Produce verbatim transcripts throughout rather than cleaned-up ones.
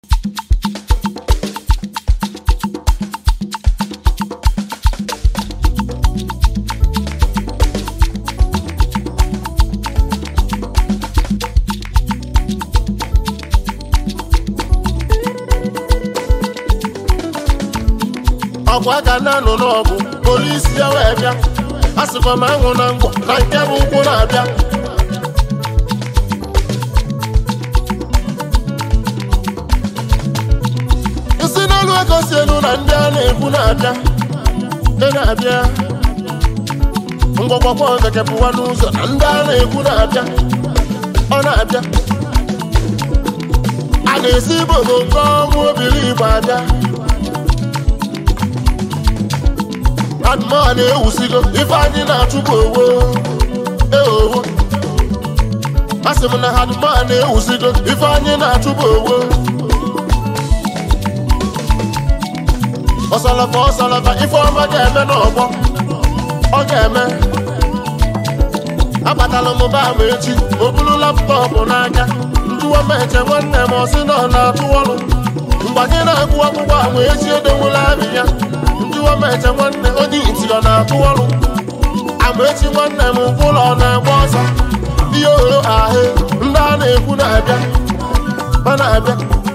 Agwa gana no n'ọgụ polisi ya wee bịa asịkwa m anwụ na ngwọ na nke bụ ụkwụ na-abịa isi n'elu ego si elu na ndị a na-ekwu na-abịa ndị na-abịa ngwọgwọgwọ gekepụwa n'ụzọ na ndị a na-ekwu na-abịa ọ na-abịa a ga-esi bogo nke ọmụ obiri Igbo abịa Adman ewusigo ife anyị na-achụpụ owo eowo asị m na Adman ewusigo ife anyị na-achụpụ owo ọsalafa ọsalafa ife ọma ga-eme n'ọgbọ ọ ga-eme abatala m ba m echi o buru laptọpụ n'aka njụwa m eche nwanne m ọsị na ọ na-atụ ọrụ mgbe anyị na-agụ akwụkwọ ahụ echi edewula abị ya njụwa m eche nwanne onye iti ọ na-atụ ọrụ ama echi nwanne m ụlọ ọ na-agba ọsọ ihe ohere ahụ ndị a na-ekwu na-abịa ọ na-abịa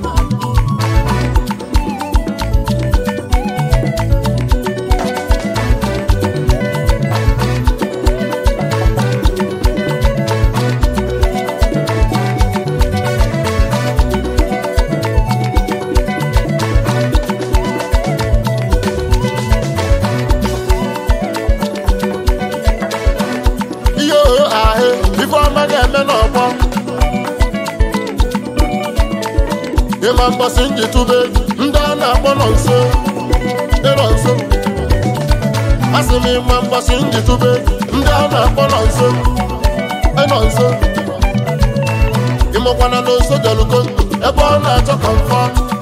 ịma mbọsị njitube ndị a na-akpọ nọ nso ịnọ nso asị m ịma mbọsị njitube ndị a na-akpọ nọ nso ịnọ nso ịmụkwana n'oso delugo ebe ọ na-achọ kọmfọ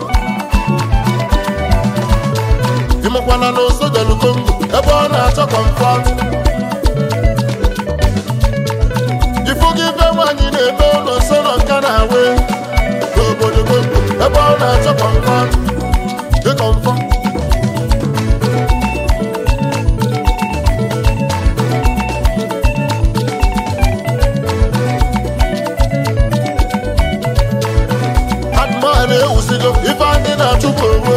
ịmụkwana n'oso delugo ebe ọ na-achọ kọmfọ ifu gị be nwaanyị na-eme ụlọ nso nọ nka na-awe n'obodo ebe ọ na-achọ kọmfọ dị kọmfọ Adman ewusigo ife anyị na-achụpụ owo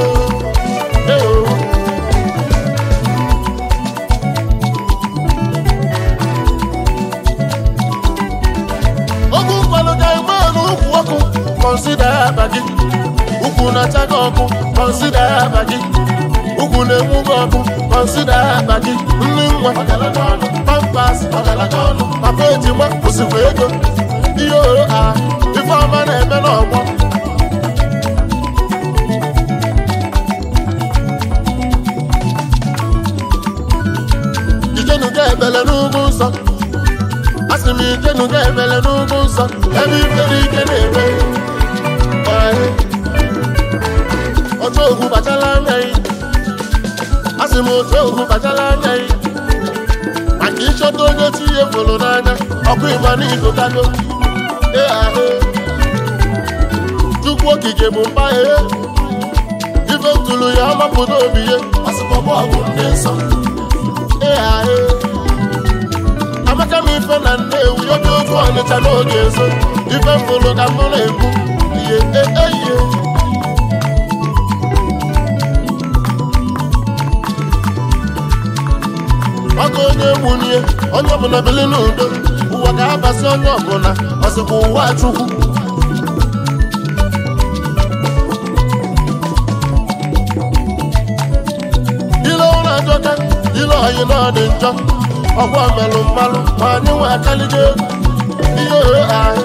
ogu mkpalụ ga-eme n'ukwu ọkụ consider aba gị ukwu na-acha gị ọkụ consider aba gị ukwu na-enwu gị ọkụ consider aba gị nri nwa pampas papa ejima osikwa ego ihe oro a ife ọma na-eme n'ọgbọ ijenu ga-ebele n'ugwu nsọ asị m ijenu ga-ebele n'ugwu nsọ ebe ifere ike na-eme otu ogwu bachala anya yi asị m otu ogwu bachala anya yi maka ịchọta onye chi ihe fụrụ n'anya ọkụ ịgba n'igo kago ee ahụ Chukwu okike bụ mba ee ife ntụrụ ya ọmapụta obi ye asịkpọbọ ọgwụ ndị nsọ ee ahụ amaka m ife na Nnewi oge otu Ọnịcha n'oge ezo ife mfụrụ ka mụ na-ekwu ihe eihe ọkụ onye gbunye onye ọbụla bili n'udo ụwa ga-abasị onye ọbụla ọsịkwa ụwa Chukwu ile ụlọ ajọka ile ọyị na ọ dị njọ ọgwụ melụ mmalụ ma anyị nwe akaligo ihe ohe ahụ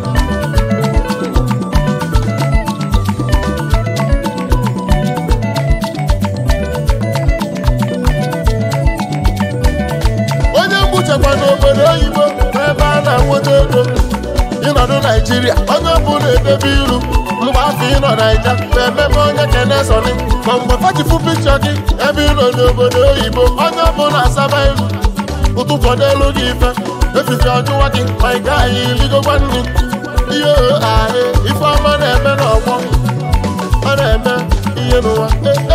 chekwa n'obodo oyibo n'ebe a na-enweta ego ịnọdụ Naijiria onye ọbụla edebe iru mgbe afọ ịnọ Naija ma ememe onye kenesoni ma mgbe fachifu pikchọ gị ebe ịnọ n'obodo oyibo onye ọbụla asaba iru ụtụtụ n'elu gị ife efife ọjụwa gị ma ị gaghị iligokwa nri ihe ohe ahụ ife ọma na-eme n'ọgbọ ihe n'ụwa